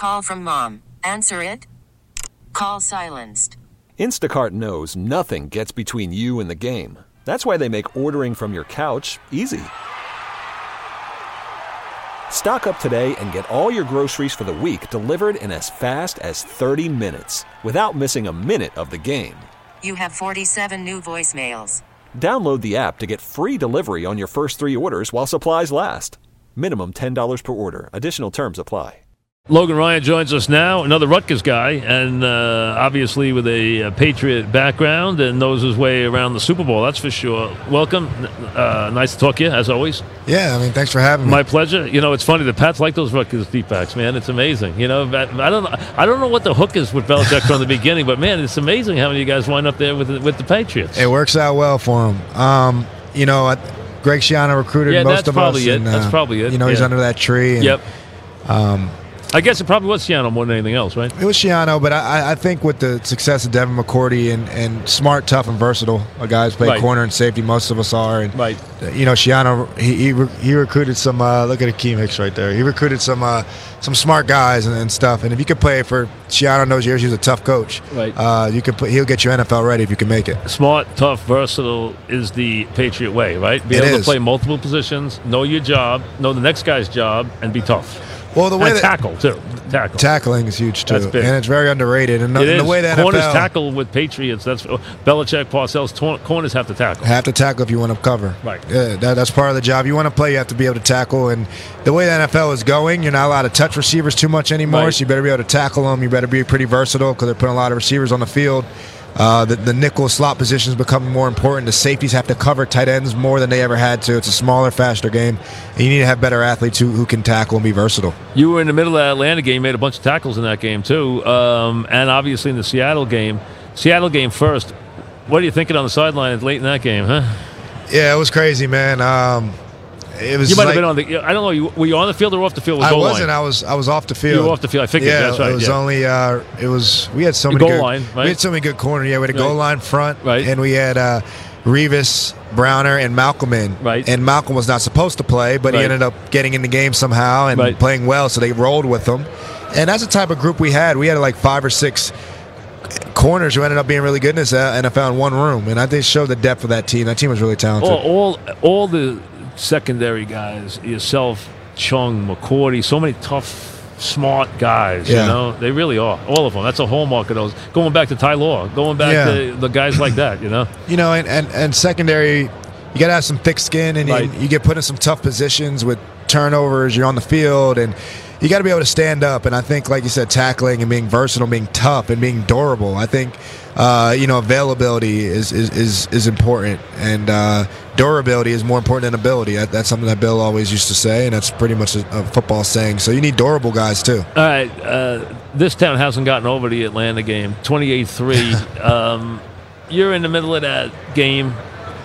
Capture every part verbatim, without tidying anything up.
call from mom. Answer it. Call silenced. Instacart knows nothing gets between you and the game. That's why they make ordering from your couch easy. Stock up today and get all your groceries for the week delivered in as fast as thirty minutes without missing a minute of the game. You have forty-seven new voicemails. Download the app to get free delivery on your first three orders while supplies last. Minimum ten dollars per order. Additional terms apply. Logan Ryan joins us now, another Rutgers guy, and uh, obviously with a, a Patriot background and knows his way around the Super Bowl, that's for sure. Welcome. Uh, nice to talk to you, as always. Yeah, I mean, thanks for having me. My pleasure. You know, it's funny, the Pats like those Rutgers deep backs, man. It's amazing. You know, I don't know, I don't know what the hook is with Belichick from the beginning, but, man, it's amazing how many of you guys wind up there with the, with the Patriots. It works out well for him. Um, you know, I, Greg Schiano recruited yeah, most of us. It. And, uh, that's probably it. You know, yeah. he's under that tree. And, yep. Um, I guess it probably was Schiano more than anything else, right? It was Schiano, but I, I think with the success of Devin McCourty and, and smart, tough, and versatile, a guy who's played right. corner and safety, most of us are. And, right. You know, Schiano, he he, he recruited some. Uh, look at Akeem Hicks right there. He recruited some uh, some smart guys and, and stuff. And if you could play for Schiano, knows years, he's a tough coach. Right. Uh, you can play, he'll get you N F L ready if you can make it. Smart, tough, versatile is the Patriot way, right? Be it able is. to play multiple positions, know your job, know the next guy's job, and be tough. Well, the way and that, tackle too. Tackle. Tackling is huge too, That's big. and it's very underrated. And it the, is. the way that corners N F L, tackle with Patriots. That's Belichick, Parcells. Tor- corners have to tackle. Have to tackle if you want to cover. Right. Yeah, that, that's part of the job. You want to play, you have to be able to tackle. And the way the N F L is going, you're not allowed to touch receivers too much anymore. Right. So you better be able to tackle them. You better be pretty versatile because they're putting a lot of receivers on the field. Uh, the, the nickel slot positions become more important. The safeties have to cover tight ends more than they ever had to. It's a smaller, faster game, and you need to have better athletes who, who can tackle and be versatile. You were in the middle of that Atlanta game, made a bunch of tackles in that game too, um, and obviously in the Seattle game. Seattle game first. What are you thinking on the sideline late in that game, huh? Yeah, it was crazy, man. Um, it was. You might like, have been on the. I don't know. You, were you on the field or off the field? With I goal wasn't. Line? I was. I was off the field. You were off the field. I figured. Yeah, that's right. it was yeah. only. Uh, it was. We had so The many goal good. line, right? We had so many good corners. Yeah, we had a goal Right. line front, Right. and we had uh, Revis, Browner, and Malcolm in. Right. And Malcolm was not supposed to play, but Right. he ended up getting in the game somehow and Right. playing well, so they rolled with him. And that's the type of group we had. We had like five or six corners who ended up being really good in this N F L in one room, and I think it showed the depth of that team. That team was really talented. All, all, all the secondary guys, yourself, Chung, McCourty, so many tough, smart guys. Yeah. You know, they really are. All of them. That's a hallmark of those. Going back to Ty Law, going back Yeah. to the guys like that. You know, You know, and, and, and secondary, you got to have some thick skin, and Right. you, you get put in some tough positions with turnovers. You're on the field, and you got to be able to stand up. And I think, like you said, tackling and being versatile, being tough, and being durable. I think, uh, you know, availability is is, is, is important, and uh, durability is more important than ability. That, that's something that Bill always used to say, and that's pretty much a, a football saying. So you need durable guys too. all right. Uh, this town hasn't gotten over the Atlanta game, twenty-eight three. um, you're in the middle of that game.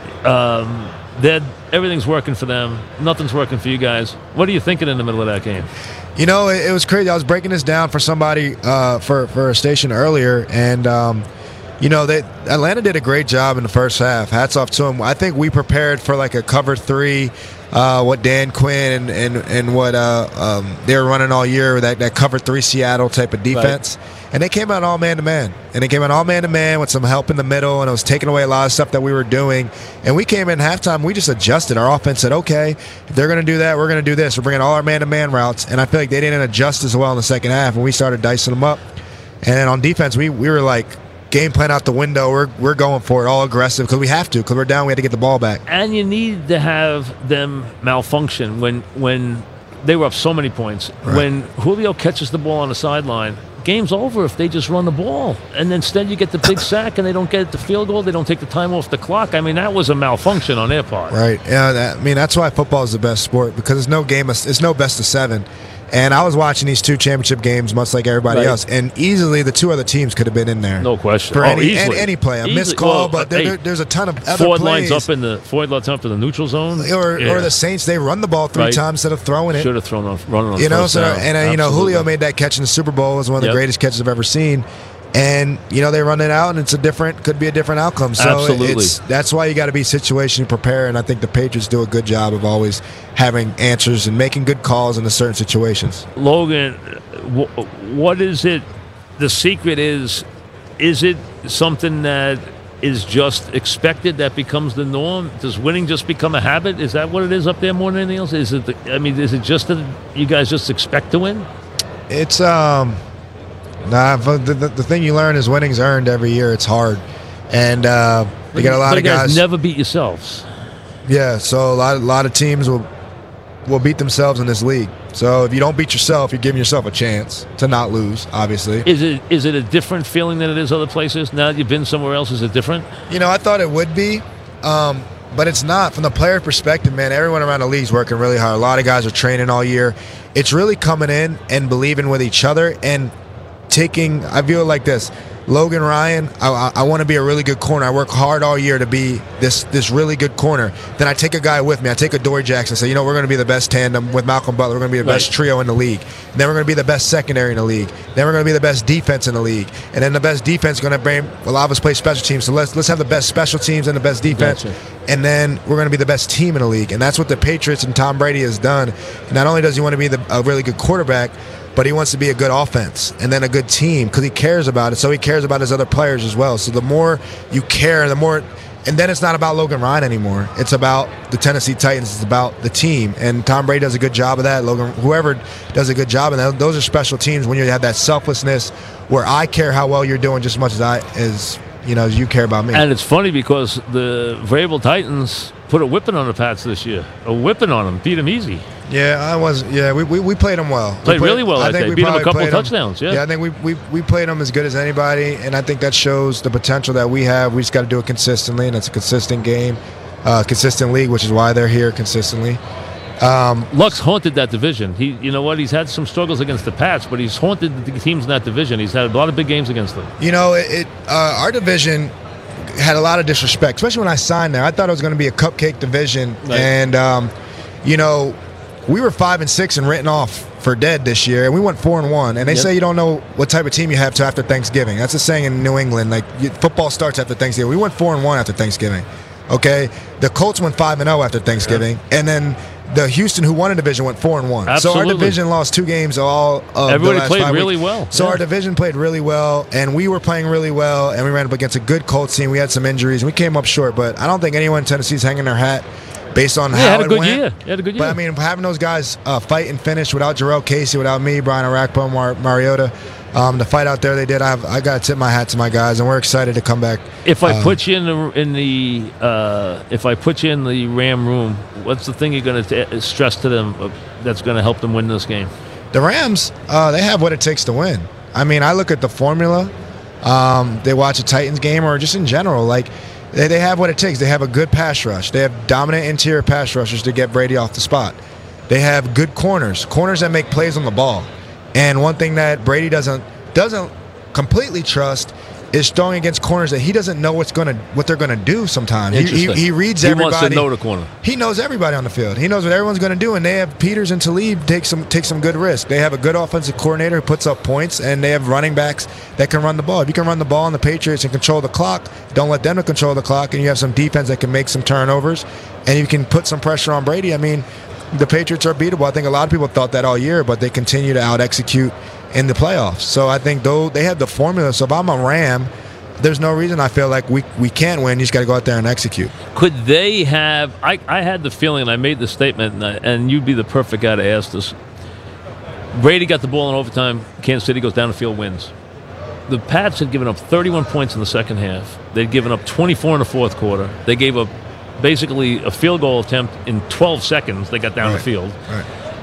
Um, they're- everything's working for them. Nothing's working for you guys. What are you thinking in the middle of that game? You know, it, it was crazy. I was breaking this down for somebody uh, for for a station earlier, and um, you know, they, Atlanta did a great job in the first half. Hats off to them. I think we prepared for like a cover three, uh, what Dan Quinn and and, and what uh, um, they were running all year, that, that cover three Seattle type of defense. Right. And they came out all man-to-man. And they came out all man-to-man with some help in the middle, and it was taking away a lot of stuff that we were doing. And we came in halftime, we just adjusted. Our offense said, okay, if they're going to do that, we're going to do this. We're bringing all our man-to-man routes. And I feel like they didn't adjust as well in the second half, and we started dicing them up. And then on defense, we, we were like, game plan out the window. We're we're going for it, all aggressive, because we have to, because we're down. We had to get the ball back. And you need to have them malfunction when when they were up so many points. Right. When Julio catches the ball on the sideline, game's over if they just run the ball. And instead you get the big sack and they don't get the field goal. They don't take the time off the clock. I mean, that was a malfunction on their part. Right. Yeah. That, I mean, that's why football is the best sport, because it's no game. Of, it's no best of seven. And I was watching these two championship games, much like everybody Right. else, and easily the two other teams could have been in there. No question. For Oh, any, easily. any, any play, a Easily. missed call, Well, but there, hey, there, there's a ton of other Ford plays. lines up in the Ford lines up in the neutral zone, or, Yeah. or the Saints, they run the ball three Right. times instead of throwing it. Should have thrown off, running on You know, first so down. and uh, you know, Absolutely. Julio made that catch in the Super Bowl. It was one of the Yep. greatest catches I've ever seen. And you know, they run it out, and it's a different, could be a different outcome. So Absolutely. it's that's why you got to be situation prepared. And I think the Patriots do a good job of always having answers and making good calls in the certain situations. Logan, wh- what is it? The secret is, is it something that is just expected that becomes the norm? Does winning just become a habit? Is that what it is up there more than anything else? Is it? The, I mean, is it just that you guys just expect to win? It's um, nah. The, the, the thing you learn is winning's earned every year. It's hard, and uh, you get a lot but of you guys guys. Never beat yourselves. Yeah, so a lot, a lot of teams will will beat themselves in this league. So if you don't beat yourself, you're giving yourself a chance to not lose, obviously. Is it is it a different feeling than it is other places? Now that you've been somewhere else, is it different? You know, I thought it would be, um, but it's not. From the player perspective, man, everyone around the league is working really hard. A lot of guys are training all year. It's really coming in and believing with each other and taking, I view it like this. Logan Ryan, I, I, I want to be a really good corner. I work hard all year to be this this really good corner. Then I take a guy with me. I take a Dory Jackson and say, you know, we're going to be the best tandem with Malcolm Butler. We're going to be the best Right. trio in the league. And then we're going to be the best secondary in the league. Then we're going to be the best defense in the league. And then the best defense is going to bring a lot of us play special teams. So let's let's have the best special teams and the best defense. Gotcha. And then we're going to be the best team in the league. And that's what the Patriots and Tom Brady has done. Not only does he want to be the, a really good quarterback, but he wants to be a good offense and then a good team because he cares about it. So he cares about his other players as well. So the more you care, the more – and then it's not about Logan Ryan anymore. It's about the Tennessee Titans. It's about the team. And Tom Brady does a good job of that. Logan, whoever does a good job of that. Those are special teams when you have that selflessness where I care how well you're doing just as much as I as you know as you care about me. And it's funny because the Vrabel Titans put a whipping on the Pats this year. A whipping on them. Beat them easy. Yeah, I was. Yeah, we, we, we played them well. Played we really well that day. we Beat them a probably couple played them- touchdowns, yeah. yeah, I think we, we we played them as good as anybody, and I think that shows the potential that we have. We just got to do it consistently, and it's a consistent game, uh, consistent league, which is why they're here consistently. Um, Luck's haunted that division. He, you know what? He's had some struggles against the Pats, but he's haunted the teams in that division. He's had a lot of big games against them. You know, it, it uh, our division had a lot of disrespect, especially when I signed there. I thought it was going to be a cupcake division, Right. and um, you know. We were five and six and written off for dead this year, and we went four and one. And they Yep. say you don't know what type of team you have till after Thanksgiving. That's a saying in New England. Like you, football starts after Thanksgiving. We went four and one after Thanksgiving. Okay, the Colts went five and zero after Thanksgiving, and then the Houston, who won a division, went four and one. So Absolutely. our division lost two games all. Of Everybody the last played five really weeks. well. So Yeah. our division played really well, and we were playing really well, and we ran up against a good Colts team. We had some injuries, and we came up short. But I don't think anyone in Tennessee's hanging their hat based on Yeah, how had a it good went. year. He had a good year. But I mean, having those guys uh, fight and finish without Jarrell Casey, without me, Brian Arakpo, Mar- Mariota, um, the fight out there they did, I've, I got to tip my hat to my guys, and we're excited to come back. If I um, put you in the in the uh, if I put you in the Ram room, what's the thing you're going to stress to them uh, that's going to help them win this game? The Rams, uh, they have what it takes to win. I mean, I look at the formula. Um, they watch a Titans game, or just in general, like they, they have what it takes. They have a good pass rush. They have dominant interior pass rushers to get Brady off the spot. They have good corners, corners that make plays on the ball. And one thing that Brady doesn't doesn't completely trust is throwing against corners that he doesn't know what's going to what they're going to do. Sometimes he, he, Interesting. he reads He everybody. wants to know the corner. He knows everybody on the field. He knows what everyone's going to do, and they have Peters and Talib take some take some good risk. They have a good offensive coordinator who puts up points, and they have running backs that can run the ball. If you can run the ball on the Patriots and control the clock, don't let them to control the clock, and you have some defense that can make some turnovers, and you can put some pressure on Brady. I mean, the Patriots are beatable. I think a lot of people thought that all year, but they continue to out-execute in the playoffs. So I think though they have the formula. So if I'm a Ram, there's no reason I feel like we we can't win. You just got to go out there and execute. Could they have? I, I had the feeling, and I made the statement, and, I, and you'd be the perfect guy to ask this. Brady got the ball in overtime. Kansas City goes down the field, wins. The Pats had given up thirty-one points in the second half. They'd given up twenty-four in the fourth quarter. They gave up basically a field goal attempt in twelve seconds. They got down Right. the field. Right.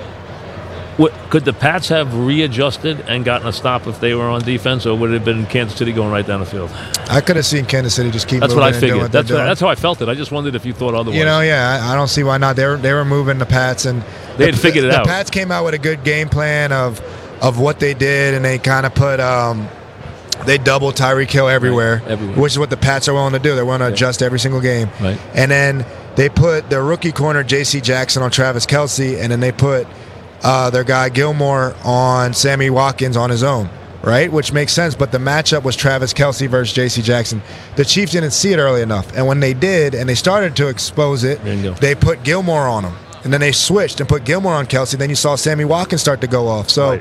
What, could the Pats have readjusted and gotten a stop if they were on defense, or would it have been Kansas City going right down the field? I could have seen Kansas City just keep That's moving what I and doing figured. what That's they're what, doing. that's how I felt it. I just wondered if you thought otherwise. You know, yeah, I, I don't see why not. They were they were moving the Pats, and They the, had figured it the out. The Pats came out with a good game plan of of what they did, and they kind of put um, they doubled Tyreek Hill everywhere, Right, everywhere. which is what the Pats are willing to do. They're willing to Yeah. adjust every single game, Right. and then they put their rookie corner J C Jackson on Travis Kelce, and then they put uh, their guy Gilmore on Sammy Watkins on his own. Right, which makes sense, but the matchup was Travis Kelce versus J C Jackson. The Chiefs didn't see it early enough, and when they did, and they started to expose it, There you go. they put Gilmore on him, and then they switched and put Gilmore on Kelce. Then you saw Sammy Watkins start to go off. So Right.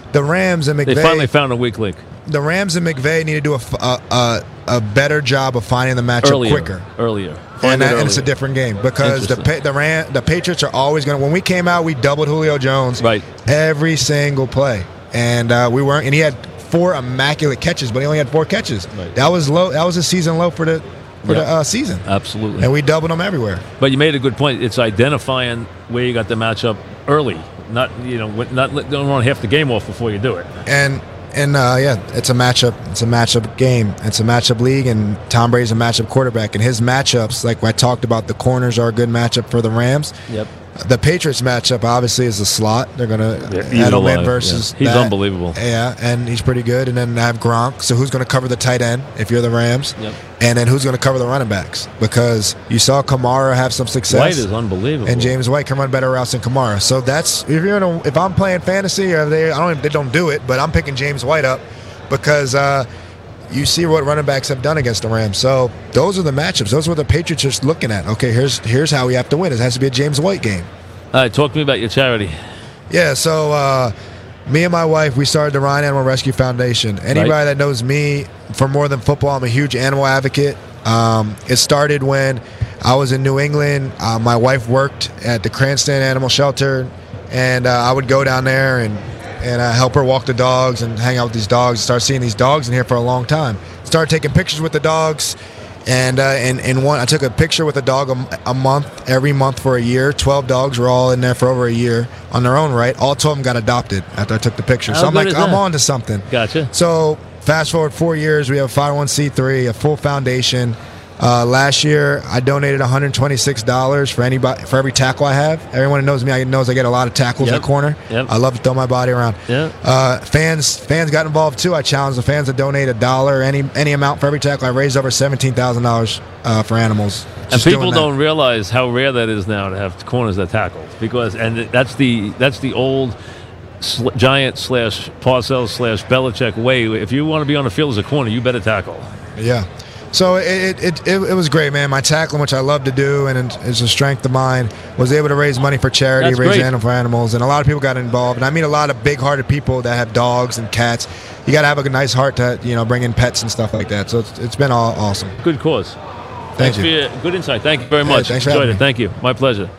the Rams and McVay. They finally found a weak link. The Rams and McVay need to do a, a, a, a better job of finding the matchup Earlier, quicker. Earlier. And, that, earlier. and it's a different game because the pa- the Ram, the Patriots are always going to. When we came out, we doubled Julio Jones right. every single play, and uh, we weren't. And he had four immaculate catches, but he only had four catches. Right. That was low. That was a season low for the for yeah. the uh, season. Absolutely. And we doubled them everywhere. But you made a good point. It's identifying where you got the matchup early. Not you know not don't run half the game off before you do it. And. And uh, yeah, it's a matchup. It's a matchup game. It's a matchup league, and Tom Brady's a matchup quarterback. And his matchups, like I talked about, the corners are a good matchup for the Rams. Yep. The Patriots matchup obviously is the slot. They're going to yeah, Edelman versus. Yeah. He's that. unbelievable. Yeah, and he's pretty good. And then I have Gronk. So who's going to cover the tight end if you're the Rams? Yep. And then who's going to cover the running backs? Because you saw Kamara have some success. White is unbelievable. And James White can run better routes than Kamara. So that's if you're in a, if I'm playing fantasy or they I don't they don't do it, but I'm picking James White up because. Uh, You see what running backs have done against the Rams. So those are the matchups. Those are what the Patriots are looking at. Okay, here's here's how we have to win. It has to be a James White game. All right, talk to me about your charity. Yeah, so uh, me and my wife, we started the Ryan Animal Rescue Foundation. Anybody right. that knows me for more than football, I'm a huge animal advocate. Um, it started when I was in New England. Uh, my wife worked at the Cranston Animal Shelter, and uh, I would go down there and and uh, help her walk the dogs and hang out with these dogs. Start seeing these dogs in here for a long time. Started taking pictures with the dogs, and uh, and and one I took a picture with a dog a, a month every month for a year. Twelve dogs were all in there for over a year on their own right. All twelve of them got adopted after I took the picture. How so I'm good like, is I'm that? on to something. Gotcha. So fast forward four years, we have a five oh one c three, a full foundation. Uh, last year, I donated one hundred twenty-six dollars for anybody for every tackle I have. Everyone who knows me, I knows I get a lot of tackles Yep. at corner. Yep. I love to throw my body around. Yeah. Uh, fans fans got involved too. I challenged the fans to donate a dollar, any any amount for every tackle. I raised over seventeen thousand dollars uh, for animals. And Just people doing that. don't realize how rare that is now to have corners that tackle, because and that's the that's the old sl- Giant slash Parcells slash Belichick way. If you want to be on the field as a corner, you better tackle. Yeah. So it it, it it was great, man. My tackling, which I love to do, and it's a strength of mine, was able to raise money for charity, That's raise great. animal for animals, and a lot of people got involved. And I meet a lot of big-hearted people that have dogs and cats. You got to have a nice heart to you know bring in pets and stuff like that. So it's, it's been all awesome. Good cause. Thank Thanks you. for your good insight. Thank you very Hey, much. thanks for Enjoyed having it. me. Thank you. My pleasure.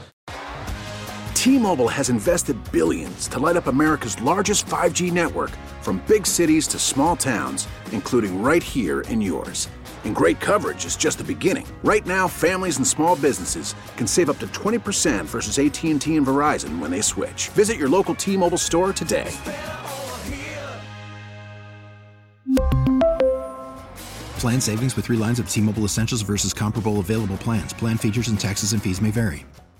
T-Mobile has invested billions to light up America's largest five G network, from big cities to small towns, including right here in yours. And great coverage is just the beginning. Right now, families and small businesses can save up to twenty percent versus A T and T and Verizon when they switch. Visit your local T-Mobile store today. Plan savings with three lines of T-Mobile Essentials versus comparable available plans. Plan features and taxes and fees may vary.